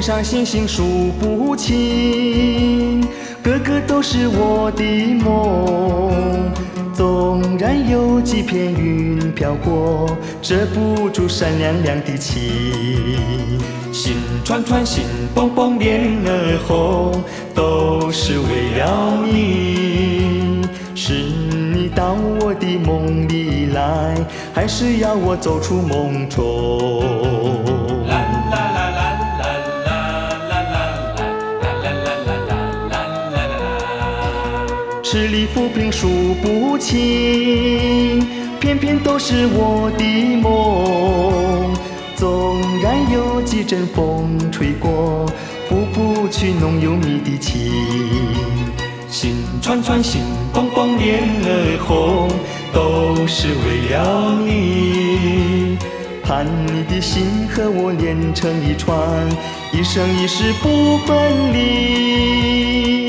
天上星星数不清，个个都是我的梦。纵然有几片云飘过，遮不住闪亮亮的情。心串串，心蹦蹦，脸儿红，都是为了你。是你到我的梦里来，还是要我走出梦中？吃力浮萍数不清，偏偏都是我的梦。纵然有几阵风吹过，拂不去浓又密的情。心串串，心蹦蹦，脸儿红，都是为了你。盼你的心和我连成一串，一生一世不分离。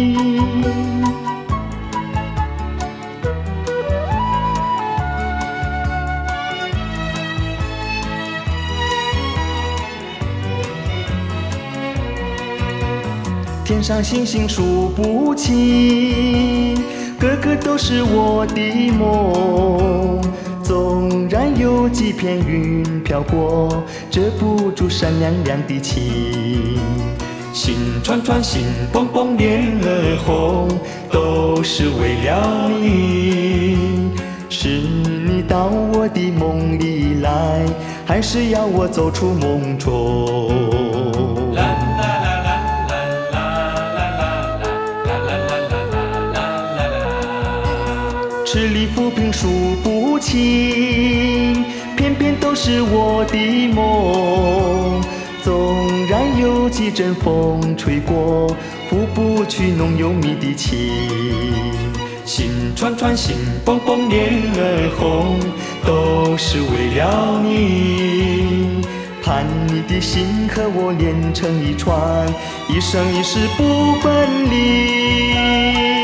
天上星星数不清，个个都是我的梦。纵然有几片云飘过，遮不住闪亮亮的情。心串串，心蹦蹦，脸儿红，都是为了你。是你到我的梦里来，还是要我走出梦中？吃力浮萍数不清，偏偏都是我的梦。纵然有几阵风吹过，拂不去浓又密的情。心串串，心蹦蹦，脸儿红，都是为了你。盼你的心和我连成一串，一生一世不分离。